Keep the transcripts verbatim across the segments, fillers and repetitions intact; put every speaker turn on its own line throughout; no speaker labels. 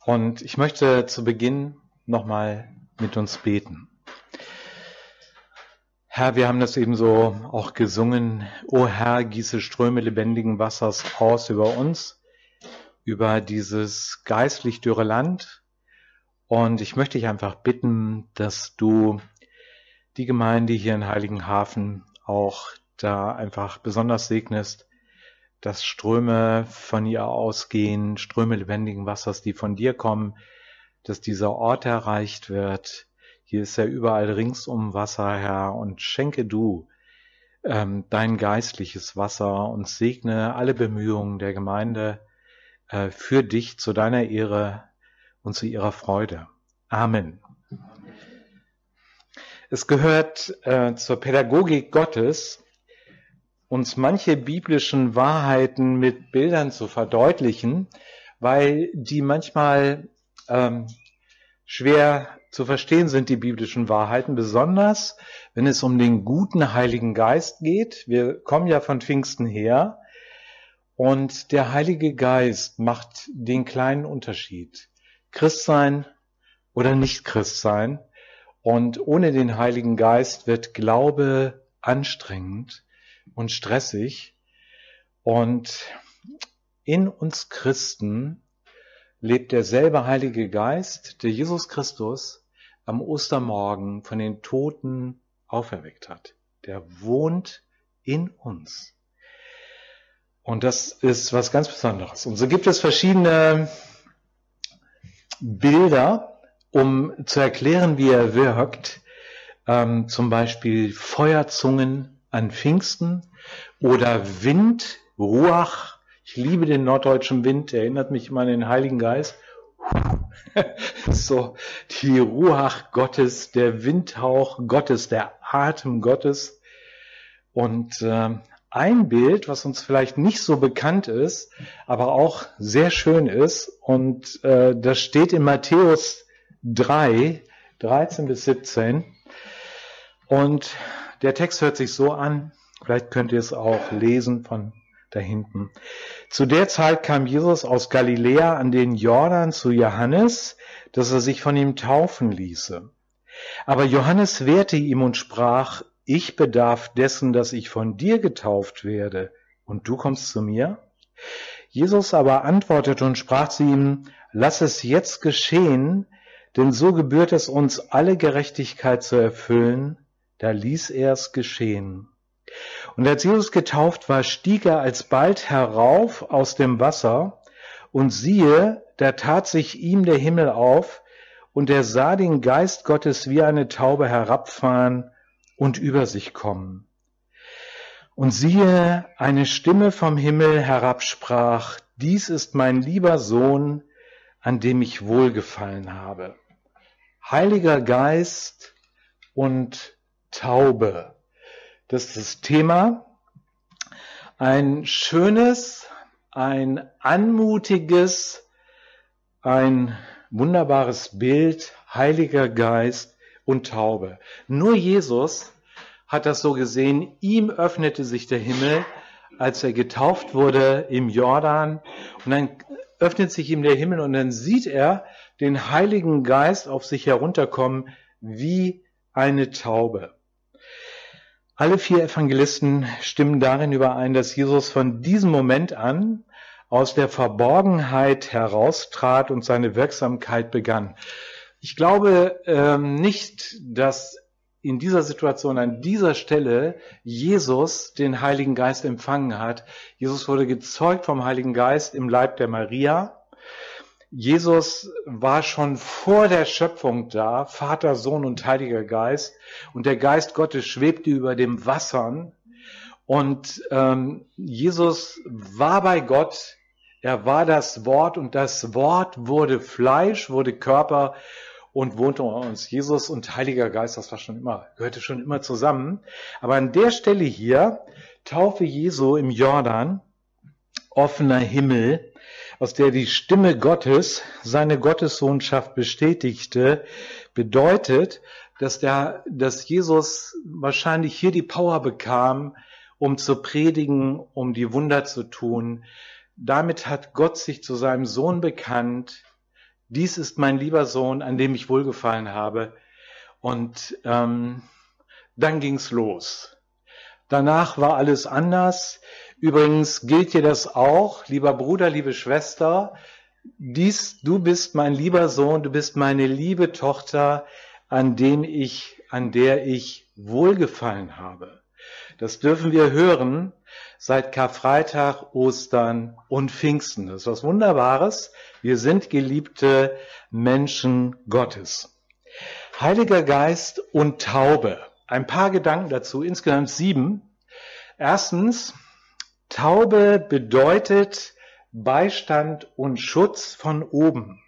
Und ich möchte zu Beginn nochmal mit uns beten. Herr, wir haben das eben so auch gesungen. O Herr, gieße Ströme lebendigen Wassers aus über uns, über dieses geistlich dürre Land. Und ich möchte dich einfach bitten, dass du die Gemeinde hier in Heiligenhafen auch da einfach besonders segnest, dass Ströme von ihr ausgehen, Ströme lebendigen Wassers, die von dir kommen, dass dieser Ort erreicht wird. Hier ist ja überall ringsum Wasser, Herr, und schenke du ähm, dein geistliches Wasser und segne alle Bemühungen der Gemeinde äh, für dich, zu deiner Ehre und zu ihrer Freude. Amen. Es gehört äh, zur Pädagogik Gottes, uns manche biblischen Wahrheiten mit Bildern zu verdeutlichen, weil die manchmal ähm, schwer zu verstehen sind, die biblischen Wahrheiten, besonders wenn es um den guten Heiligen Geist geht. Wir kommen ja von Pfingsten her und der Heilige Geist macht den kleinen Unterschied. Christsein oder nicht Christsein. Und ohne den Heiligen Geist wird Glaube anstrengend und stressig. Und in uns Christen lebt derselbe Heilige Geist, der Jesus Christus am Ostermorgen von den Toten auferweckt hat. Der wohnt in uns. Und das ist was ganz Besonderes. Und so gibt es verschiedene Bilder, um zu erklären, wie er wirkt. Ähm, zum Beispiel Feuerzungen an Pfingsten oder Wind, Ruach. Ich liebe den norddeutschen Wind, der erinnert mich immer an den Heiligen Geist. So, die Ruach Gottes, der Windhauch Gottes, der Atem Gottes. Und äh, ein Bild, was uns vielleicht nicht so bekannt ist, aber auch sehr schön ist, und äh, das steht in Matthäus drei, dreizehn bis siebzehn. Und der Text hört sich so an, vielleicht könnt ihr es auch lesen von da hinten. Zu der Zeit kam Jesus aus Galiläa an den Jordan zu Johannes, dass er sich von ihm taufen ließe. Aber Johannes wehrte ihm und sprach: Ich bedarf dessen, dass ich von dir getauft werde, und du kommst zu mir? Jesus aber antwortete und sprach zu ihm: Lass es jetzt geschehen, denn so gebührt es uns, alle Gerechtigkeit zu erfüllen. Da ließ er es geschehen. Und als Jesus getauft war, stieg er alsbald herauf aus dem Wasser, und siehe, da tat sich ihm der Himmel auf, und er sah den Geist Gottes wie eine Taube herabfahren und über sich kommen. Und siehe, eine Stimme vom Himmel herabsprach: Dies ist mein lieber Sohn, an dem ich wohlgefallen habe. Heiliger Geist und Taube. Das ist das Thema. Ein schönes, ein anmutiges, ein wunderbares Bild, Heiliger Geist und Taube. Nur Jesus hat das so gesehen. Ihm öffnete sich der Himmel, als er getauft wurde im Jordan. Und dann öffnet sich ihm der Himmel und dann sieht er den Heiligen Geist auf sich herunterkommen wie eine Taube. Alle vier Evangelisten stimmen darin überein, dass Jesus von diesem Moment an aus der Verborgenheit heraustrat und seine Wirksamkeit begann. Ich glaube ähm, nicht, dass in dieser Situation, an dieser Stelle, Jesus den Heiligen Geist empfangen hat. Jesus wurde gezeugt vom Heiligen Geist im Leib der Maria. Jesus war schon vor der Schöpfung da, Vater, Sohn und Heiliger Geist. Und der Geist Gottes schwebte über den Wassern. Und ähm, Jesus war bei Gott. Er war das Wort, und das Wort wurde Fleisch, wurde Körper und wohnte unter uns. Jesus und Heiliger Geist, das war schon immer, gehörte schon immer zusammen. Aber an der Stelle hier, Taufe Jesu im Jordan, offener Himmel, aus der die Stimme Gottes seine Gottessohnschaft bestätigte, bedeutet, dass der, dass Jesus wahrscheinlich hier die Power bekam, um zu predigen, um die Wunder zu tun. Damit hat Gott sich zu seinem Sohn bekannt. dies ist mein lieber Sohn, an dem ich wohlgefallen habe. Und ähm, dann ging's los. Danach war alles anders. Übrigens gilt dir das auch, lieber Bruder, liebe Schwester. Dies, du bist mein lieber Sohn, du bist meine liebe Tochter, an dem ich, an der ich wohlgefallen habe. Das dürfen wir hören seit Karfreitag, Ostern und Pfingsten. Das ist was Wunderbares. Wir sind geliebte Menschen Gottes. Heiliger Geist und Taube. Ein paar Gedanken dazu, insgesamt sieben. Erstens, Taube bedeutet Beistand und Schutz von oben.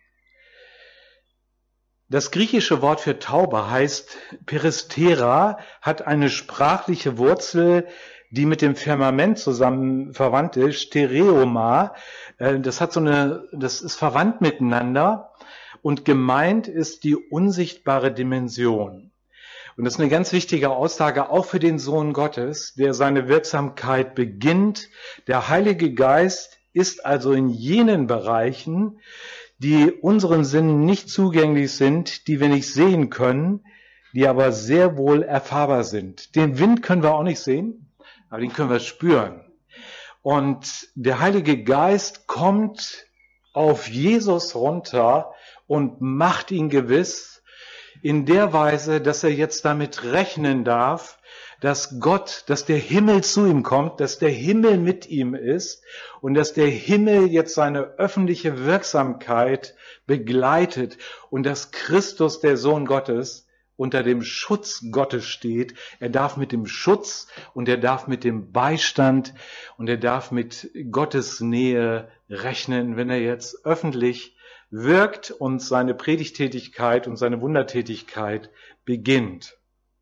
Das griechische Wort für Taube heißt Peristera, hat eine sprachliche Wurzel, die mit dem Firmament zusammen verwandt ist, Stereoma. Das hat so eine, das ist verwandt miteinander und gemeint ist die unsichtbare Dimension. Und das ist eine ganz wichtige Aussage auch für den Sohn Gottes, der seine Wirksamkeit beginnt. Der Heilige Geist ist also in jenen Bereichen, die unseren Sinnen nicht zugänglich sind, die wir nicht sehen können, die aber sehr wohl erfahrbar sind. Den Wind können wir auch nicht sehen, aber den können wir spüren. Und der Heilige Geist kommt auf Jesus runter und macht ihn gewiss in der Weise, dass er jetzt damit rechnen darf, dass Gott, dass der Himmel zu ihm kommt, dass der Himmel mit ihm ist und dass der Himmel jetzt seine öffentliche Wirksamkeit begleitet und dass Christus, der Sohn Gottes, unter dem Schutz Gottes steht. Er darf mit dem Schutz und er darf mit dem Beistand und er darf mit Gottes Nähe rechnen, wenn er jetzt öffentlich wirkt und seine Predigttätigkeit und seine Wundertätigkeit beginnt.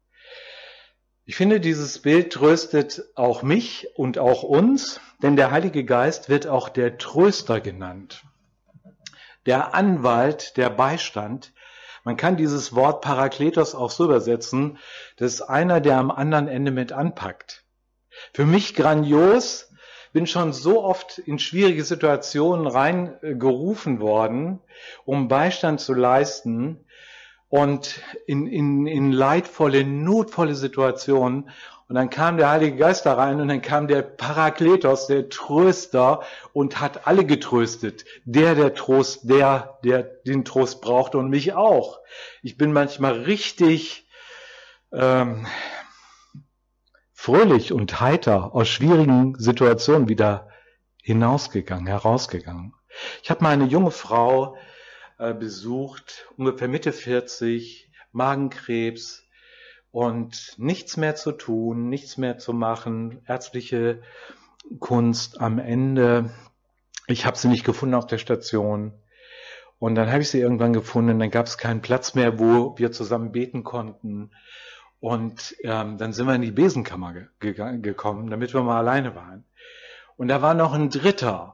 Ich finde, dieses Bild tröstet auch mich und auch uns, denn der Heilige Geist wird auch der Tröster genannt. Der Anwalt, der Beistand. Man kann dieses Wort Parakletos auch so übersetzen, das ist einer, der am anderen Ende mit anpackt. Für mich grandios, bin schon so oft in schwierige Situationen reingerufen worden, um Beistand zu leisten und in, in, in leidvolle, notvolle Situationen. Und dann kam der Heilige Geist da rein und dann kam der Parakletos, der Tröster, und hat alle getröstet. Der, der Trost, der, der den Trost brauchte und mich auch. Ich bin manchmal richtig ähm, fröhlich und heiter aus schwierigen Situationen wieder hinausgegangen, herausgegangen. Ich habe mal eine junge Frau äh, besucht, ungefähr Mitte vierzig, Magenkrebs, und nichts mehr zu tun, nichts mehr zu machen, ärztliche Kunst am Ende. Ich habe sie nicht gefunden auf der Station. Und dann habe ich sie irgendwann gefunden, dann gab es keinen Platz mehr, wo wir zusammen beten konnten. Und ähm, dann sind wir in die Besenkammer ge- ge- gekommen, damit wir mal alleine waren. Und da war noch ein Dritter.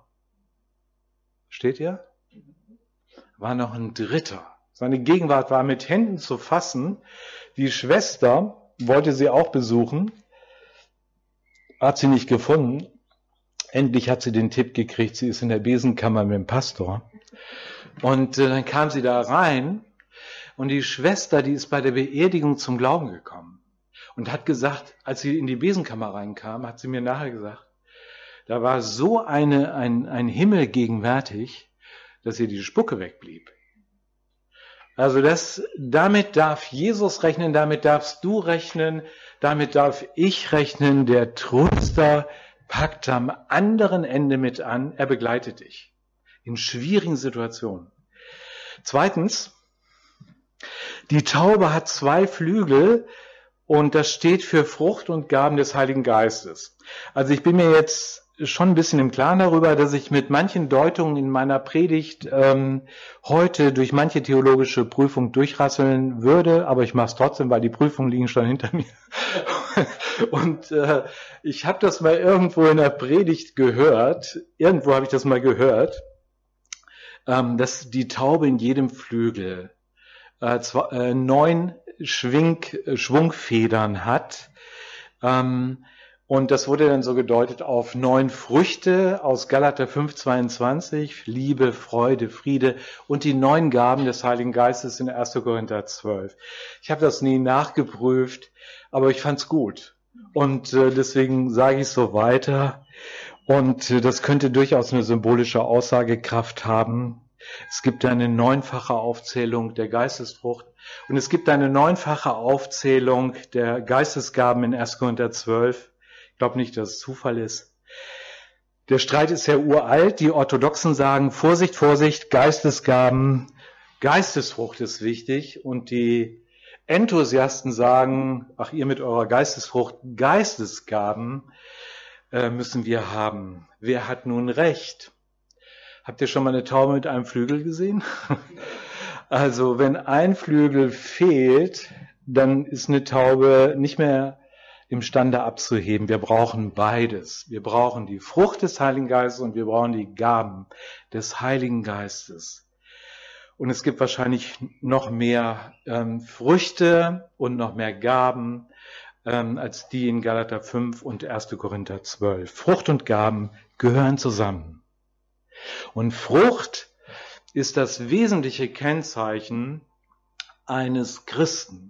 Steht ihr? War noch ein Dritter. Seine Gegenwart war mit Händen zu fassen. Die Schwester wollte sie auch besuchen, hat sie nicht gefunden. Endlich hat sie den Tipp gekriegt, sie ist in der Besenkammer mit dem Pastor. Und äh, dann kam sie da rein und die Schwester, die ist bei der Beerdigung zum Glauben gekommen und hat gesagt, als sie in die Besenkammer reinkam, hat sie mir nachher gesagt, da war so eine, ein, ein Himmel gegenwärtig, dass ihr die Spucke wegblieb. Also das, damit darf Jesus rechnen, damit darfst du rechnen, damit darf ich rechnen. Der Tröster packt am anderen Ende mit an, er begleitet dich in schwierigen Situationen. Zweitens, die Taube hat zwei Flügel und das steht für Frucht und Gaben des Heiligen Geistes. Also ich bin mir jetzt schon ein bisschen im Klaren darüber, dass ich mit manchen Deutungen in meiner Predigt ähm, heute durch manche theologische Prüfung durchrasseln würde, aber ich mache es trotzdem, weil die Prüfungen liegen schon hinter mir. Und äh, ich habe das mal irgendwo in der Predigt gehört, irgendwo habe ich das mal gehört, ähm, dass die Taube in jedem Flügel äh, zwei, äh, neun Schwing, äh, Schwungfedern hat, ähm, Und das wurde dann so gedeutet auf neun Früchte aus Galater fünf, zweiundzwanzig, Liebe, Freude, Friede und die neun Gaben des Heiligen Geistes in erster Korinther zwölf. Ich habe das nie nachgeprüft, aber ich fand's gut. Und äh, deswegen sage ich es so weiter. Und äh, das könnte durchaus eine symbolische Aussagekraft haben. Es gibt eine neunfache Aufzählung der Geistesfrucht und es gibt eine neunfache Aufzählung der Geistesgaben in erster Korinther zwölf. Ich glaube nicht, dass es Zufall ist. Der Streit ist ja uralt. Die Orthodoxen sagen, Vorsicht, Vorsicht, Geistesgaben, Geistesfrucht ist wichtig. Und die Enthusiasten sagen, ach, ihr mit eurer Geistesfrucht, Geistesgaben äh, müssen wir haben. Wer hat nun recht? Habt ihr schon mal eine Taube mit einem Flügel gesehen? Also, wenn ein Flügel fehlt, dann ist eine Taube nicht mehr imstande abzuheben. Wir brauchen beides. Wir brauchen die Frucht des Heiligen Geistes und wir brauchen die Gaben des Heiligen Geistes. Und es gibt wahrscheinlich noch mehr ähm, Früchte und noch mehr Gaben ähm, als die in Galater fünf und erster Korinther zwölf. Frucht und Gaben gehören zusammen. Und Frucht ist das wesentliche Kennzeichen eines Christen.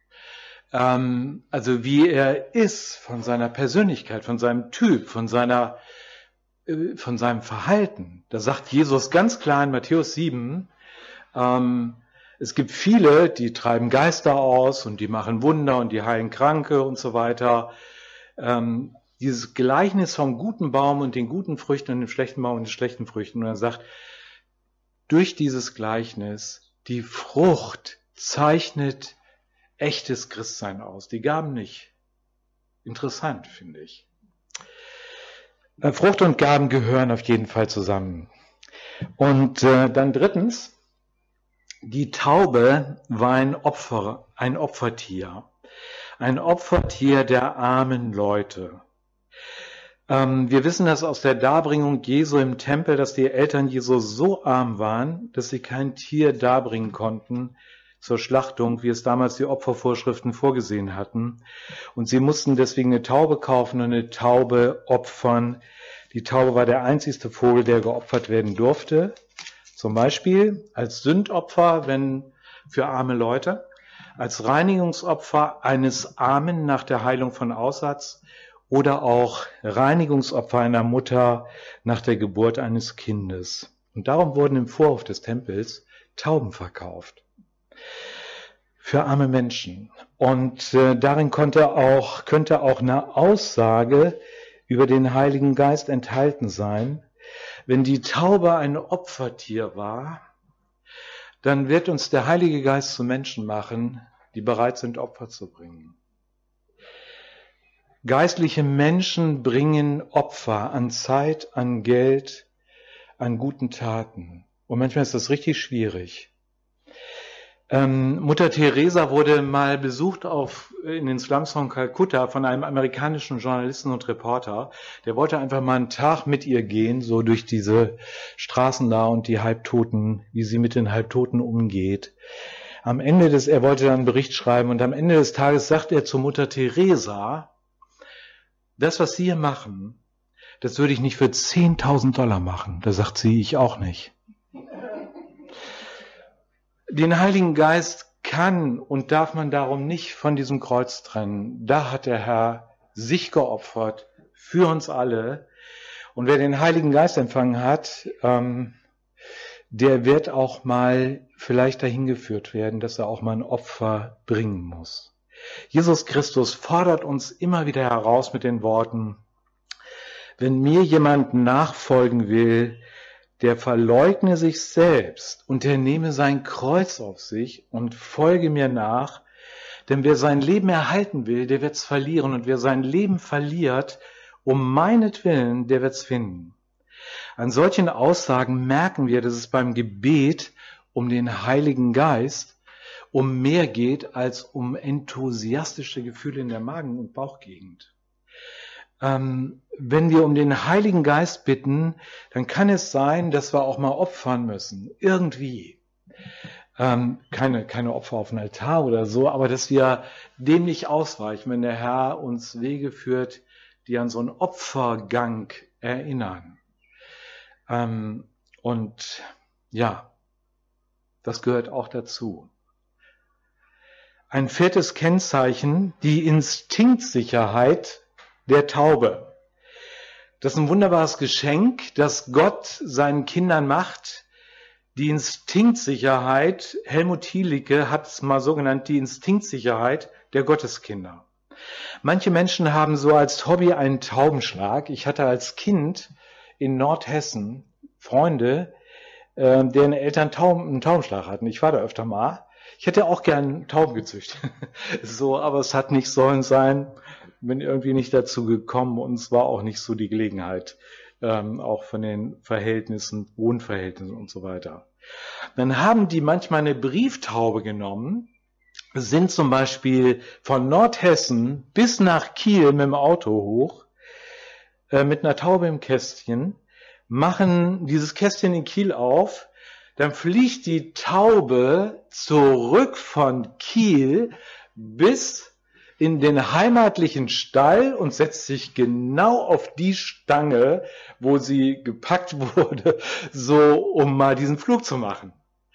Ähm, also wie er ist, von seiner Persönlichkeit, von seinem Typ, von seiner, äh, von seinem Verhalten. Da sagt Jesus ganz klar in Matthäus sieben, ähm, es gibt viele, die treiben Geister aus und die machen Wunder und die heilen Kranke und so weiter. Ähm, dieses Gleichnis vom guten Baum und den guten Früchten und dem schlechten Baum und den schlechten Früchten. Und er sagt, durch dieses Gleichnis, die Frucht zeichnet echtes Christsein aus. Die Gaben nicht. Interessant, finde ich. Frucht und Gaben gehören auf jeden Fall zusammen. Und äh, dann drittens, die Taube war ein Opfer, ein Opfertier. Ein Opfertier der armen Leute. Ähm, wir wissen das aus der Darbringung Jesu im Tempel, dass die Eltern Jesu so arm waren, dass sie kein Tier darbringen konnten zur Schlachtung, wie es damals die Opfervorschriften vorgesehen hatten. Und sie mussten deswegen eine Taube kaufen und eine Taube opfern. Die Taube war der einzigste Vogel, der geopfert werden durfte. Zum Beispiel als Sündopfer, wenn für arme Leute, als Reinigungsopfer eines Armen nach der Heilung von Aussatz oder auch Reinigungsopfer einer Mutter nach der Geburt eines Kindes. Und darum wurden im Vorhof des Tempels Tauben verkauft. Für arme Menschen. Und äh, darin konnte auch, könnte auch eine Aussage über den Heiligen Geist enthalten sein. Wenn die Taube ein Opfertier war, dann wird uns der Heilige Geist zu Menschen machen, die bereit sind, Opfer zu bringen. Geistliche Menschen bringen Opfer an Zeit, an Geld, an guten Taten. Und manchmal ist das richtig schwierig. Ähm, Mutter Teresa wurde mal besucht auf, in den Slums von Kalkutta von einem amerikanischen Journalisten und Reporter. Der wollte einfach mal einen Tag mit ihr gehen, so durch diese Straßen da und die Halbtoten, wie sie mit den Halbtoten umgeht. Am Ende des, er wollte dann einen Bericht schreiben und am Ende des Tages sagt er zu Mutter Teresa, das, was Sie hier machen, das würde ich nicht für zehntausend Dollar machen. Da sagt sie, ich auch nicht. Den Heiligen Geist kann und darf man darum nicht von diesem Kreuz trennen. Da hat der Herr sich geopfert für uns alle. Und wer den Heiligen Geist empfangen hat, ähm, der wird auch mal vielleicht dahin geführt werden, dass er auch mal ein Opfer bringen muss. Jesus Christus fordert uns immer wieder heraus mit den Worten, wenn mir jemand nachfolgen will, der verleugne sich selbst und der nehme sein Kreuz auf sich und folge mir nach. Denn wer sein Leben erhalten will, der wird's verlieren. Und wer sein Leben verliert, um meinetwillen, der wird's finden. An solchen Aussagen merken wir, dass es beim Gebet um den Heiligen Geist um mehr geht als um enthusiastische Gefühle in der Magen- und Bauchgegend. Ähm, wenn wir um den Heiligen Geist bitten, dann kann es sein, dass wir auch mal opfern müssen. Irgendwie. Ähm, keine, keine Opfer auf den Altar oder so, aber dass wir dem nicht ausweichen, wenn der Herr uns Wege führt, die an so einen Opfergang erinnern. Ähm, und ja, das gehört auch dazu. Ein viertes Kennzeichen, die Instinktsicherheit der Taube. Das ist ein wunderbares Geschenk, das Gott seinen Kindern macht. Die Instinktsicherheit, Helmut Thielicke hat es mal so genannt, die Instinktsicherheit der Gotteskinder. Manche Menschen haben so als Hobby einen Taubenschlag. Ich hatte als Kind in Nordhessen Freunde, äh, deren Eltern Tauben, einen Taubenschlag hatten. Ich war da öfter mal. Ich hätte auch gern Tauben gezüchtet. So, aber es hat nicht sollen sein. Bin irgendwie nicht dazu gekommen und es war auch nicht so die Gelegenheit, ähm, auch von den Verhältnissen, Wohnverhältnissen und so weiter. Dann haben die manchmal eine Brieftaube genommen, sind zum Beispiel von Nordhessen bis nach Kiel mit dem Auto hoch, äh, mit einer Taube im Kästchen, machen dieses Kästchen in Kiel auf, dann fliegt die Taube zurück von Kiel bis in den heimatlichen Stall und setzt sich genau auf die Stange, wo sie gepackt wurde, so um mal diesen Flug zu machen.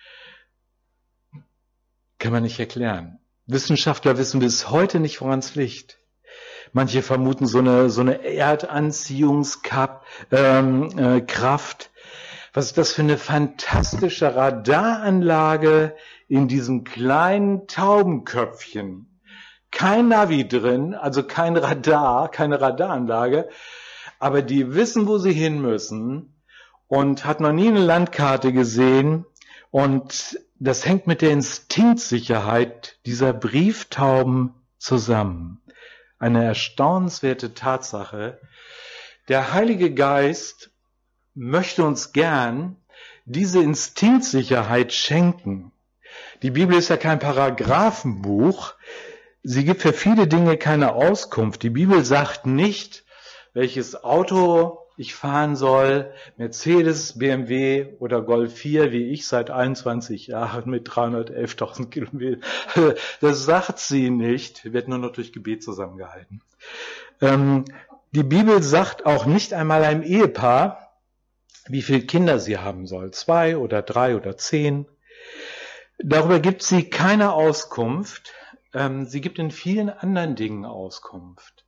Kann man nicht erklären. Wissenschaftler wissen bis heute nicht, woran es liegt. Manche vermuten so eine, so eine Erdanziehungskraft. Ähm, äh, Kraft. Was ist das für eine fantastische Radaranlage in diesem kleinen Taubenköpfchen? Kein Navi drin, also kein Radar, keine Radaranlage, aber die wissen, wo sie hin müssen und hat noch nie eine Landkarte gesehen und das hängt mit der Instinktsicherheit dieser Brieftauben zusammen. Eine erstaunenswerte Tatsache. Der Heilige Geist möchte uns gern diese Instinktsicherheit schenken. Die Bibel ist ja kein Paragraphenbuch. Sie gibt für viele Dinge keine Auskunft. Die Bibel sagt nicht, welches Auto ich fahren soll, Mercedes, B M W oder Golf vier, wie ich seit einundzwanzig Jahren mit dreihundertelftausend Kilometern. Das sagt sie nicht, wird nur noch durch Gebet zusammengehalten. Ähm, die Bibel sagt auch nicht einmal einem Ehepaar, wie viele Kinder sie haben soll, zwei oder drei oder zehn. Darüber gibt sie keine Auskunft. Ähm, sie gibt in vielen anderen Dingen Auskunft.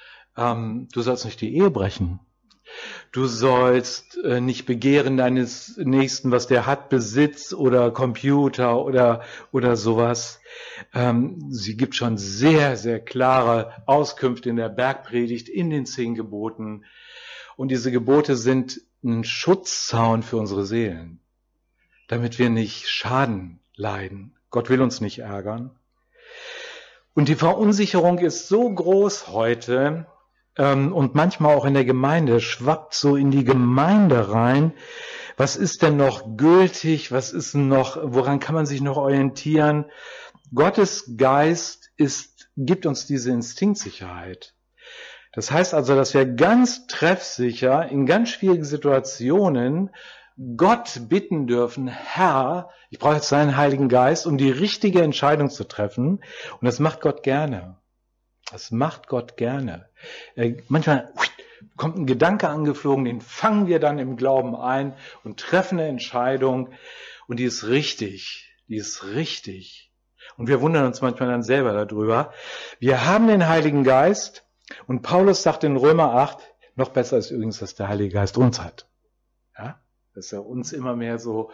Ähm, du sollst nicht die Ehe brechen. Du sollst äh, nicht begehren deines Nächsten, was der hat, Besitz oder Computer oder, oder sowas. Ähm, sie gibt schon sehr, sehr klare Auskünfte in der Bergpredigt, in den zehn Geboten. Und diese Gebote sind ein Schutzzaun für unsere Seelen, damit wir nicht Schaden leiden. Gott will uns nicht ärgern. Und die Verunsicherung ist so groß heute ähm, und manchmal auch in der Gemeinde, schwappt so in die Gemeinde rein. Was ist denn noch gültig? Was ist noch, woran kann man sich noch orientieren? Gottes Geist ist, gibt uns diese Instinktsicherheit. Das heißt also, dass wir ganz treffsicher in ganz schwierigen Situationen Gott bitten dürfen, Herr, ich brauche jetzt deinen Heiligen Geist, um die richtige Entscheidung zu treffen. Und das macht Gott gerne. Das macht Gott gerne. Äh, manchmal kommt ein Gedanke angeflogen, den fangen wir dann im Glauben ein und treffen eine Entscheidung. Und die ist richtig. Die ist richtig. Und wir wundern uns manchmal dann selber darüber. Wir haben den Heiligen Geist. Und Paulus sagt in Römer acht, noch besser ist übrigens, dass der Heilige Geist uns hat. Ja? Dass er uns immer mehr so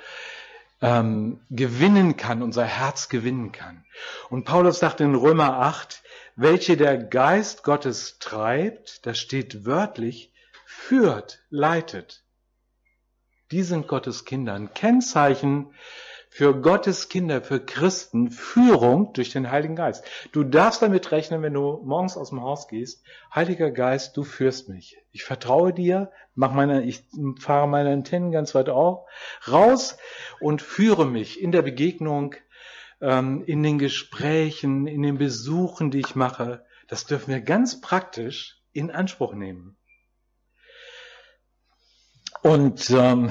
ähm, gewinnen kann, unser Herz gewinnen kann. Und Paulus sagt in Römer acht, welche der Geist Gottes treibt, das steht wörtlich, führt, leitet. Die sind Gottes Kinder. Ein Kennzeichen für Gottes Kinder, für Christen, Führung durch den Heiligen Geist. Du darfst damit rechnen, wenn du morgens aus dem Haus gehst, Heiliger Geist, du führst mich. Ich vertraue dir, mach meine, ich fahre meine Antennen ganz weit auf, raus und führe mich in der Begegnung, ähm, in den Gesprächen, in den Besuchen, die ich mache. Das dürfen wir ganz praktisch in Anspruch nehmen. Und ähm,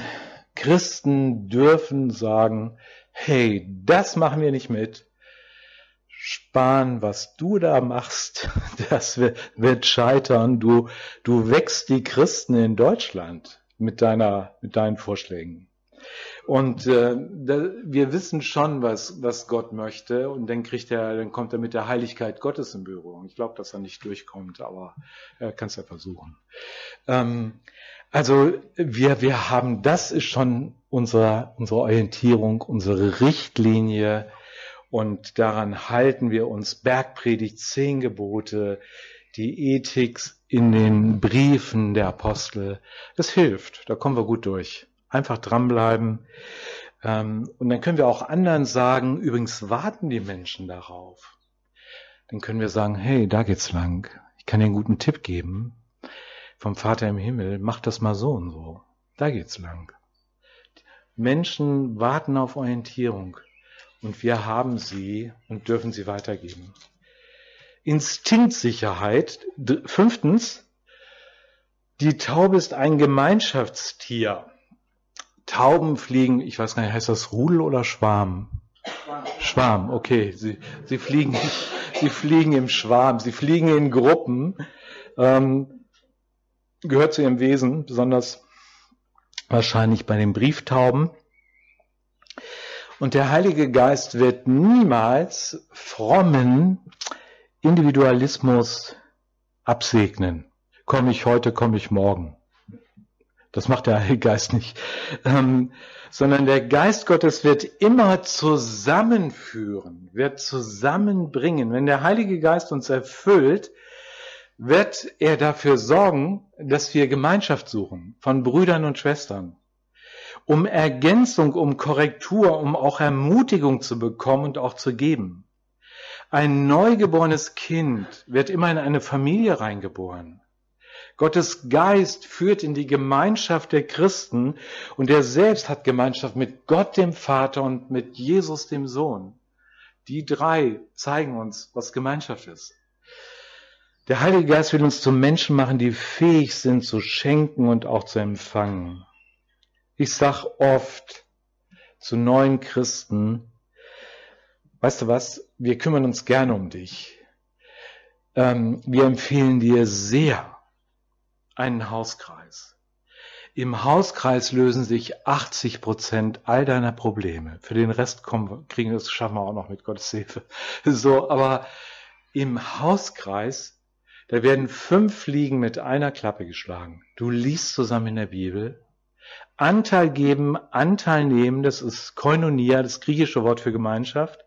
Christen dürfen sagen, hey, das machen wir nicht mit. Spahn, was du da machst, das wird scheitern. Du, du wächst die Christen in Deutschland mit deiner, mit deinen Vorschlägen. Und äh, da, wir wissen schon, was, was Gott möchte, und dann kriegt er, dann kommt er mit der Heiligkeit Gottes in Berührung. Ich glaube, dass er nicht durchkommt, aber er kann es ja versuchen. Ähm, also wir, wir haben, das ist schon unsere, unsere Orientierung, unsere Richtlinie, und daran halten wir uns. Bergpredigt, zehn Gebote, die Ethik in den Briefen der Apostel, das hilft, da kommen wir gut durch. Einfach dranbleiben. Und dann können wir auch anderen sagen, übrigens warten die Menschen darauf. Dann können wir sagen, hey, da geht's lang. Ich kann dir einen guten Tipp geben. Vom Vater im Himmel, mach das mal so und so. Da geht's lang. Menschen warten auf Orientierung. Und wir haben sie und dürfen sie weitergeben. Instinktsicherheit. Fünftens, die Taube ist ein Gemeinschaftstier. Tauben fliegen, ich weiß gar nicht, heißt das Rudel oder Schwarm? Schwarm, Schwarm, okay. Sie, sie fliegen, sie fliegen im Schwarm, sie fliegen in Gruppen. Ähm, gehört zu ihrem Wesen, besonders wahrscheinlich bei den Brieftauben. Und der Heilige Geist wird niemals frommen Individualismus absegnen. Komme ich heute, komme ich morgen. Das macht der Heilige Geist nicht. Ähm, sondern der Geist Gottes wird immer zusammenführen, wird zusammenbringen. Wenn der Heilige Geist uns erfüllt, wird er dafür sorgen, dass wir Gemeinschaft suchen von Brüdern und Schwestern. Um Ergänzung, um Korrektur, um auch Ermutigung zu bekommen und auch zu geben. Ein neugeborenes Kind wird immer in eine Familie reingeboren. Gottes Geist führt in die Gemeinschaft der Christen, und er selbst hat Gemeinschaft mit Gott dem Vater und mit Jesus dem Sohn. Die drei zeigen uns, was Gemeinschaft ist. Der Heilige Geist will uns zu Menschen machen, die fähig sind zu schenken und auch zu empfangen. Ich sag oft zu neuen Christen, weißt du was, wir kümmern uns gerne um dich. Ähm, wir empfehlen dir sehr einen Hauskreis. Im Hauskreis lösen sich achtzig Prozent all deiner Probleme. Für den Rest kommen wir, kriegen wir das, schaffen wir auch noch mit Gottes Hilfe. So, aber im Hauskreis, da werden fünf Fliegen mit einer Klappe geschlagen. Du liest zusammen in der Bibel. Anteil geben, Anteil nehmen, das ist Koinonia, das griechische Wort für Gemeinschaft.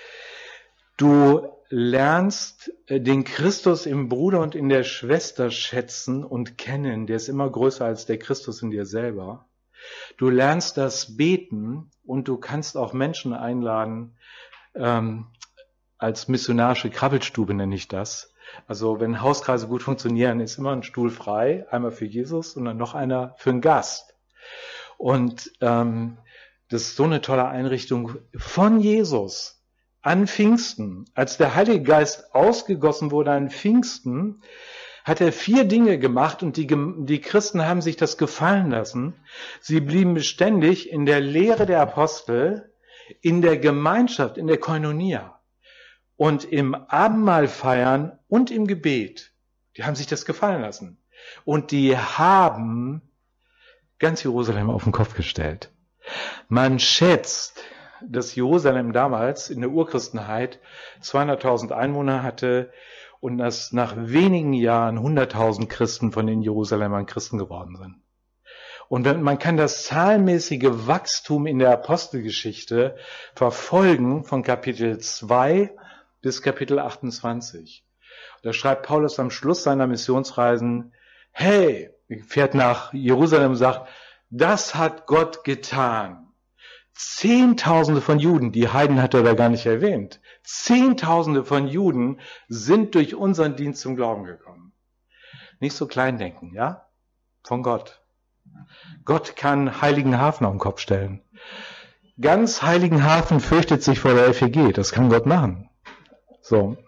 Du lernst den Christus im Bruder und in der Schwester schätzen und kennen, der ist immer größer als der Christus in dir selber. Du lernst das Beten, und du kannst auch Menschen einladen, ähm, als missionarische Krabbelstube nenne ich das. Also wenn Hauskreise gut funktionieren, ist immer ein Stuhl frei, einmal für Jesus und dann noch einer für einen Gast. Und ähm, das ist so eine tolle Einrichtung von Jesus an Pfingsten. Als der Heilige Geist ausgegossen wurde an Pfingsten, hat er vier Dinge gemacht, und die, die Christen haben sich das gefallen lassen. Sie blieben beständig in der Lehre der Apostel, in der Gemeinschaft, in der Koinonia und im Abendmahl feiern und im Gebet. Die haben sich das gefallen lassen. Und die haben ganz Jerusalem auf den Kopf gestellt. Man schätzt, dass Jerusalem damals in der Urchristenheit zweihunderttausend Einwohner hatte und dass nach wenigen Jahren hunderttausend Christen von den Jerusalemern Christen geworden sind. Und man kann das zahlenmäßige Wachstum in der Apostelgeschichte verfolgen von Kapitel zwei bis Kapitel achtundzwanzig. Da schreibt Paulus am Schluss seiner Missionsreisen, hey, fährt nach Jerusalem und sagt, das hat Gott getan. Zehntausende von Juden, die Heiden hat er da gar nicht erwähnt, Zehntausende von Juden sind durch unseren Dienst zum Glauben gekommen. Nicht so klein denken, ja? Von Gott. Gott kann Heiligenhafen auf den Kopf stellen. Ganz Heiligenhafen fürchtet sich vor der F E G, das kann Gott machen. So.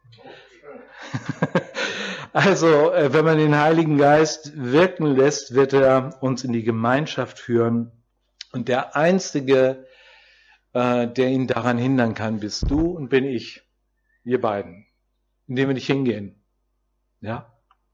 Also, wenn man den Heiligen Geist wirken lässt, wird er uns in die Gemeinschaft führen. Und der Einzige, der ihn daran hindern kann, bist du und bin ich. wir beiden, indem wir nicht hingehen. Ja?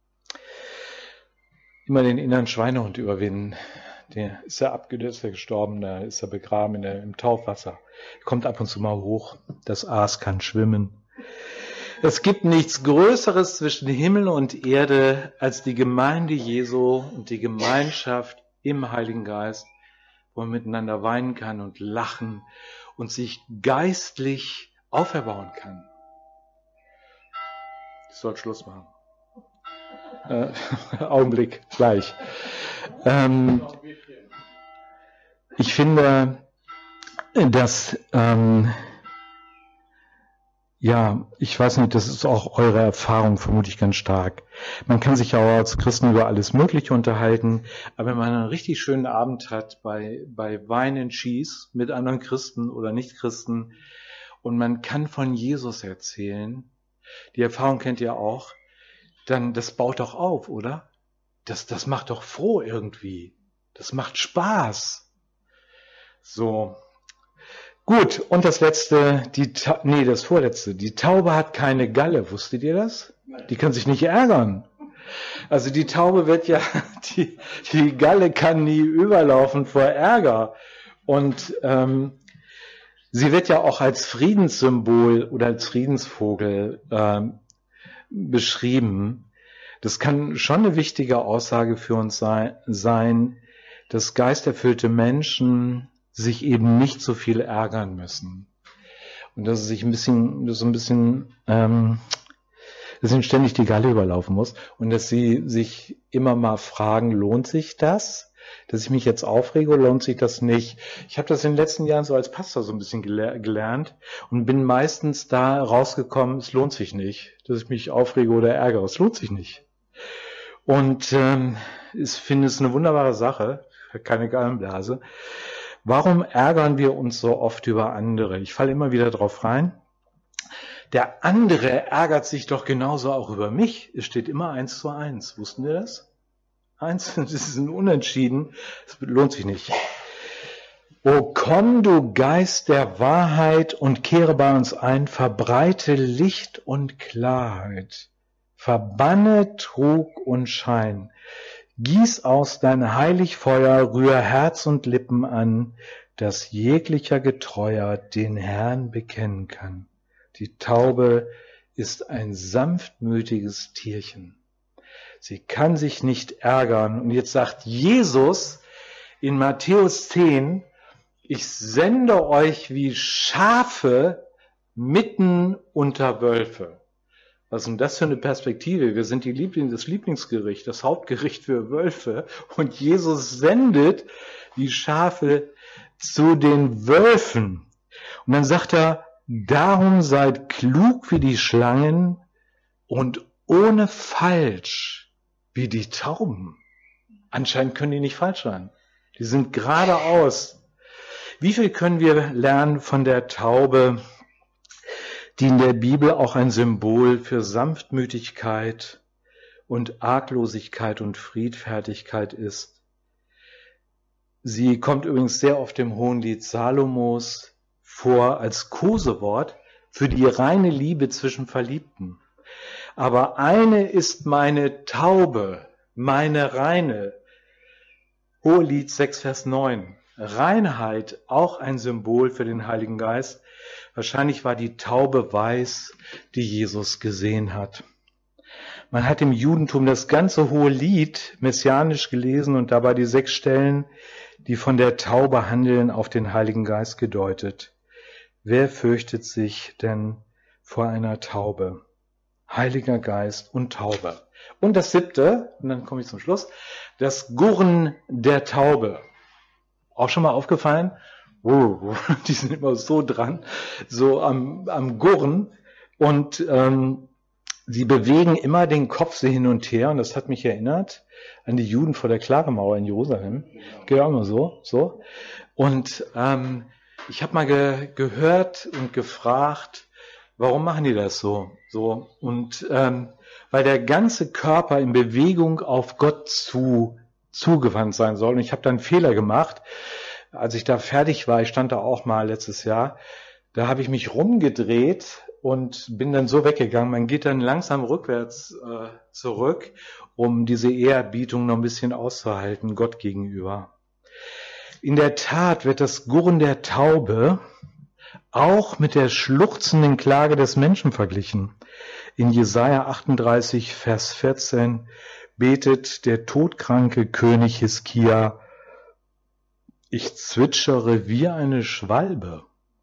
Immer den inneren Schweinehund überwinden. Der ist ja abgedöst, ist ja gestorben, da ist er begraben in der, im Taufwasser. Kommt ab und zu mal hoch. Das Aas kann schwimmen. Es gibt nichts Größeres zwischen Himmel und Erde als die Gemeinde Jesu und die Gemeinschaft im Heiligen Geist, wo man miteinander weinen kann und lachen und sich geistlich auferbauen kann. Ich soll Schluss machen. Äh, Augenblick, gleich. Ähm, ich finde, dass, ähm, ja, ich weiß nicht, das ist auch eure Erfahrung, vermute ich ganz stark. Man kann sich ja auch als Christen über alles Mögliche unterhalten, aber wenn man einen richtig schönen Abend hat bei, bei Wein and Cheese mit anderen Christen oder Nicht-Christen und man kann von Jesus erzählen, die Erfahrung kennt ihr auch, dann das baut doch auf, oder? Das, das macht doch froh irgendwie. Das macht Spaß. So. Gut, und das letzte, die, Ta- nee, das vorletzte. Die Taube hat keine Galle. Wusstet ihr das? Die kann sich nicht ärgern. Also die Taube wird ja, die, die Galle kann nie überlaufen vor Ärger. Und ähm, sie wird ja auch als Friedenssymbol oder als Friedensvogel ähm, beschrieben. Das kann schon eine wichtige Aussage für uns sei, sein, dass geisterfüllte Menschen sich eben nicht so viel ärgern müssen. Und dass es sich ein bisschen, dass so ein bisschen, ähm, dass ihnen ständig die Galle überlaufen muss. Und dass sie sich immer mal fragen, lohnt sich das? Dass ich mich jetzt aufrege oder lohnt sich das nicht? Ich habe das in den letzten Jahren so als Pastor so ein bisschen gele- gelernt und bin meistens da rausgekommen, es lohnt sich nicht, dass ich mich aufrege oder ärgere. Es lohnt sich nicht. Und ähm, ich finde es eine wunderbare Sache, keine Gallenblase. Warum ärgern wir uns so oft über andere? Ich falle immer wieder drauf rein. Der andere ärgert sich doch genauso auch über mich. Es steht immer eins zu eins. Wussten wir das? Eins, das ist ein Unentschieden. Das lohnt sich nicht. O komm, du Geist der Wahrheit, und kehre bei uns ein, verbreite Licht und Klarheit, verbanne Trug und Schein. Gieß aus dein Heiligfeuer, rühr Herz und Lippen an, dass jeglicher Getreuer den Herrn bekennen kann. Die Taube ist ein sanftmütiges Tierchen. Sie kann sich nicht ärgern. Und jetzt sagt Jesus in Matthäus zehn, ich sende euch wie Schafe mitten unter Wölfe. Was ist denn das für eine Perspektive? Wir sind die Liebling, das Lieblingsgericht, das Hauptgericht für Wölfe. Und Jesus sendet die Schafe zu den Wölfen. Und dann sagt er, darum seid klug wie die Schlangen und ohne falsch wie die Tauben. Anscheinend können die nicht falsch sein. Die sind geradeaus. Wie viel können wir lernen von der Taube, die in der Bibel auch ein Symbol für Sanftmütigkeit und Arglosigkeit und Friedfertigkeit ist? Sie kommt übrigens sehr oft im Hohenlied Salomos vor als Kosewort für die reine Liebe zwischen Verliebten. Aber eine ist meine Taube, meine reine. Hohelied sechs, Vers neun. Reinheit, auch ein Symbol für den Heiligen Geist. Wahrscheinlich war die Taube weiß, die Jesus gesehen hat. Man hat im Judentum das ganze Hohelied messianisch gelesen und dabei die sechs Stellen, die von der Taube handeln, auf den Heiligen Geist gedeutet. Wer fürchtet sich denn vor einer Taube? Heiliger Geist und Taube. Und das siebte, und dann komme ich zum Schluss, das Gurren der Taube. Auch schon mal aufgefallen? Oh, die sind immer so dran, so am, am Gurren. Und ähm, sie bewegen immer den Kopf so hin und her. Und das hat mich erinnert an die Juden vor der Klagemauer in Jerusalem. Geht auch immer so. so. Und ähm, ich habe mal ge gehört und gefragt, warum machen die das so? so? Und ähm, weil der ganze Körper in Bewegung auf Gott zu zugewandt sein soll. Und ich habe da einen Fehler gemacht. Als ich da fertig war, ich stand da auch mal letztes Jahr, da habe ich mich rumgedreht und bin dann so weggegangen. Man geht dann langsam rückwärts äh, zurück, um diese Ehrerbietung noch ein bisschen auszuhalten, Gott gegenüber. In der Tat wird das Gurren der Taube auch mit der schluchzenden Klage des Menschen verglichen. In Jesaja achtunddreißig, Vers vierzehn betet der todkranke König Hiskia: Ich zwitschere wie eine Schwalbe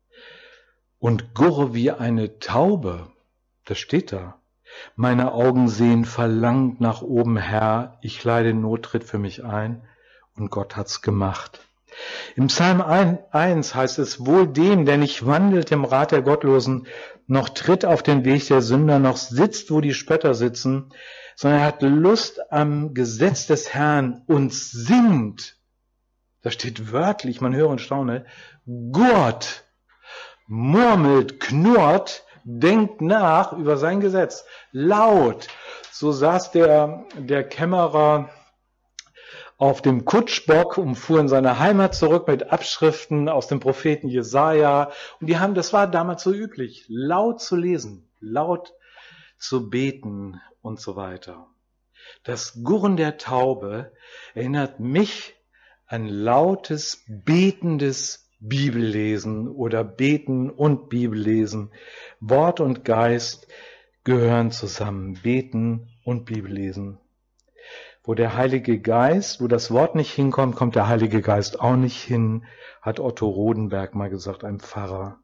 und gurre wie eine Taube. Das steht da. Meine Augen sehen verlangt nach oben, Herr. Ich leide, Not tritt für mich ein und Gott hat's gemacht. Im Psalm eins heißt es: Wohl dem, der nicht wandelt im Rat der Gottlosen, noch tritt auf den Weg der Sünder, noch sitzt, wo die Spötter sitzen, sondern er hat Lust am Gesetz des Herrn und singt. Da steht wörtlich, man höre und staune, Gott murmelt, knurrt, denkt nach über sein Gesetz. Laut. So saß der, der Kämmerer auf dem Kutschbock und fuhr in seine Heimat zurück mit Abschriften aus dem Propheten Jesaja. Und die haben, das war damals so üblich, laut zu lesen, laut zu beten und so weiter. Das Gurren der Taube erinnert mich an lautes, betendes Bibellesen oder Beten und Bibellesen. Wort und Geist gehören zusammen, Beten und Bibellesen. Wo der Heilige Geist, wo das Wort nicht hinkommt, kommt der Heilige Geist auch nicht hin, hat Otto Rodenberg mal gesagt, ein Pfarrer.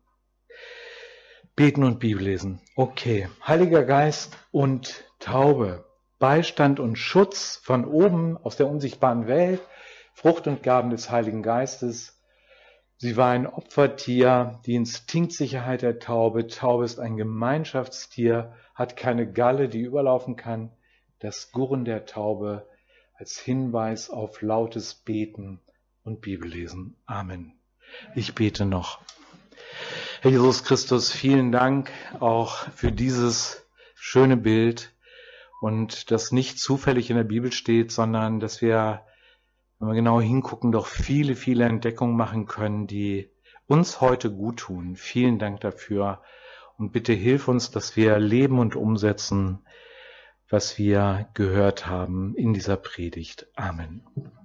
Beten und Bibellesen. Okay, Heiliger Geist und Taube. Beistand und Schutz von oben aus der unsichtbaren Welt. Frucht und Gaben des Heiligen Geistes. Sie war ein Opfertier, die Instinktsicherheit der Taube. Taube ist ein Gemeinschaftstier, hat keine Galle, die überlaufen kann. Das Gurren der Taube als Hinweis auf lautes Beten und Bibellesen. Amen. Ich bete noch. Herr Jesus Christus, vielen Dank auch für dieses schöne Bild und das nicht zufällig in der Bibel steht, sondern dass wir, wenn wir genau hingucken, doch viele, viele Entdeckungen machen können, die uns heute gut tun. Vielen Dank dafür und bitte hilf uns, dass wir leben und umsetzen, was wir gehört haben in dieser Predigt. Amen.